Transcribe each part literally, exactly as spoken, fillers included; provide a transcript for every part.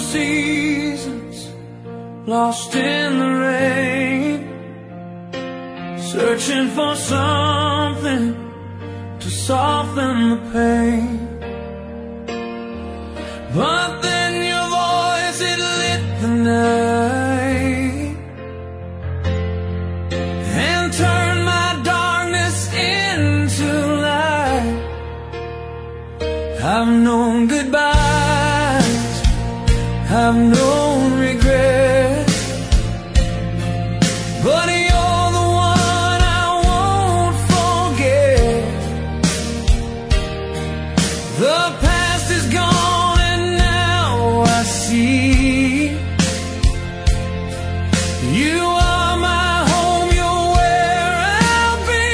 seasons, lost in the rain, searching for something to soften the pain. But then your voice, it lit the night and turned my darkness into light. I've known goodbyes, I've known regret, but you're the one I won't forget. The past is gone and now I see you are my home, you're where I'll be.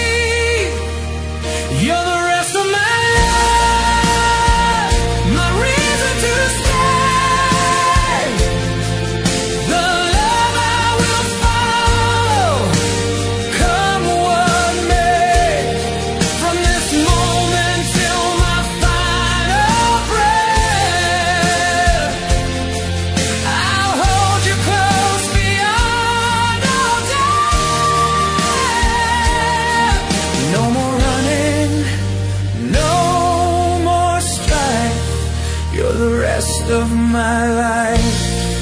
You're the rest of my life, my reason to stay, the love I will follow, come what may. From this moment till my final breath, I'll hold you close beyond all time. No more running, no more strife. You're the rest of my life.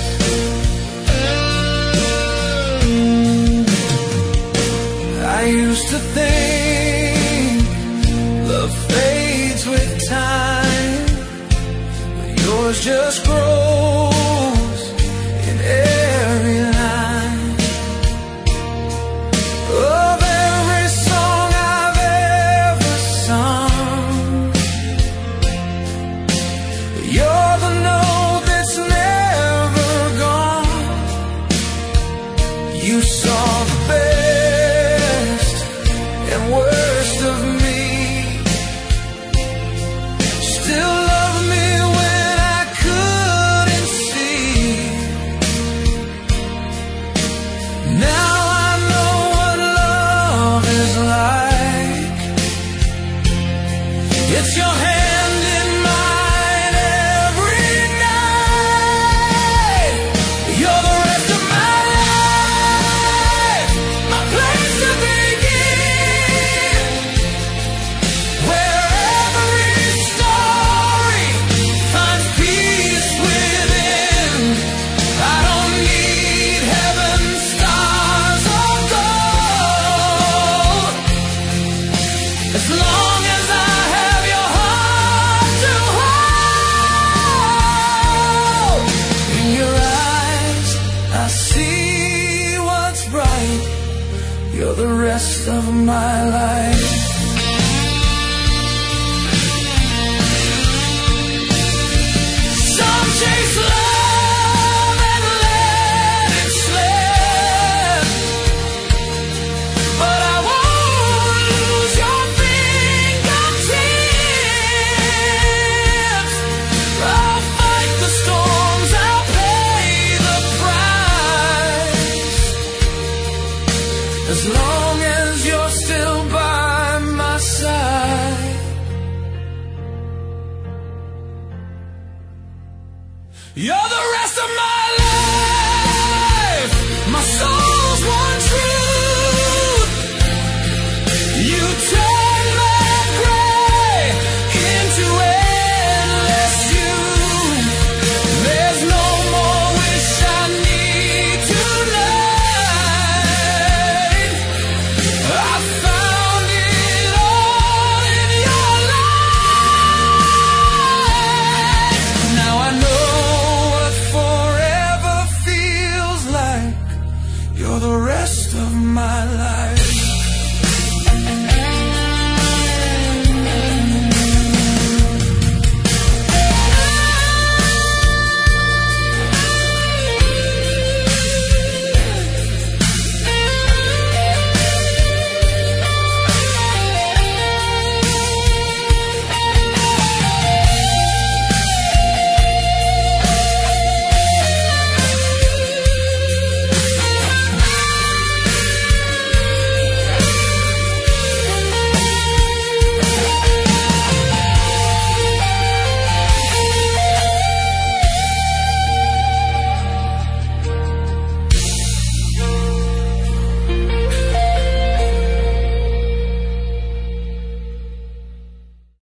I used to think love fades with time, but yours just grows in every line of every song I've ever sung. You're the note that's never gone. You saw the best and worst of me, still love me when I couldn't see. Now I know what love is like. It's your hand in mine every night. You're the rest of my life, my place to begin, where every story finds peace within. I don't need heaven, stars, or gold, as long as I have your heart to hold. In your eyes, I see what's bright. You're the rest of my life. Some chase love and let it slip, but I won't lose your fingertips. I'll fight the storms, I'll pay the price, as long